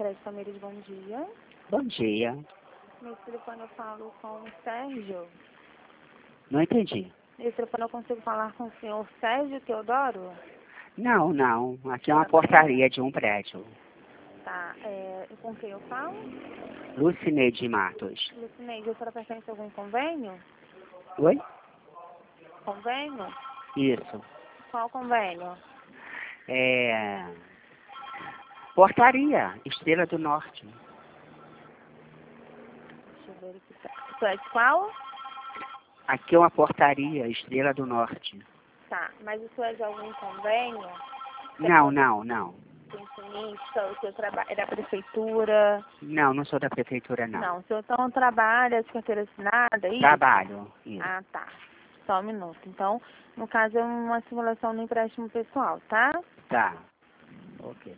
Prédio Palmeiras, bom dia. Bom dia. Nesse telefone eu falo com o Sérgio. Não entendi. Nesse telefone eu consigo falar com o senhor Sérgio Teodoro? Não, não. Aqui é uma portaria de um prédio. Tá. Com quem eu falo? Lucineide Matos. Lucineide, a senhora pertence a algum convênio? Oi? Convênio? Isso. Qual convênio? Portaria, Estrela do Norte. Deixa eu verificar. Isso é de qual? Aqui é uma portaria, Estrela do Norte. Tá. Mas isso é de algum convênio? Não. Pensionista, o seu trabalho é da prefeitura? Não sou da prefeitura, não. Não, o senhor então trabalha de carteira assinada, isso? Trabalho. Isso. Ah, tá. Só um minuto. Então, no caso, é uma simulação do empréstimo pessoal, tá? Tá. Ok.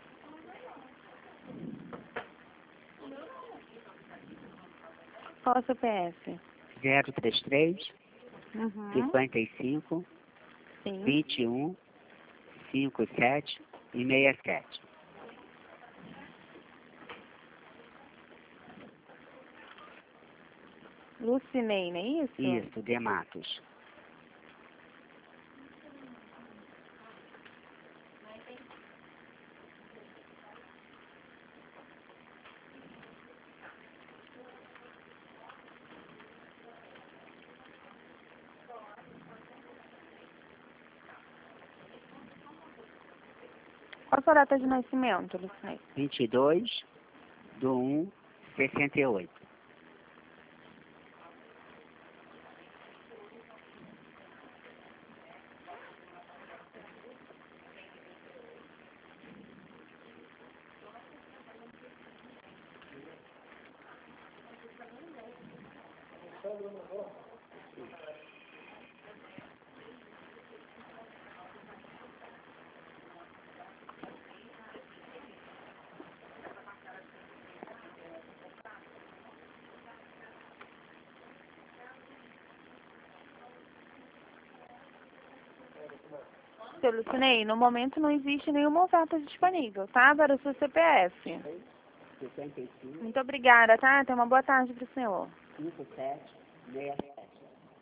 Qual é o CPF? 033 Uhum. 55 Sim. 21 57 e 67. Lucinei, não é isso? Isso, de Matos. Qual a sua data de nascimento, Lucinei? 22/1/68. Seu Lucinei, no momento não existe nenhuma oferta disponível, tá? Para o seu CPF. 65 Muito obrigada, tá? Tenha uma boa tarde para o senhor. 57 67.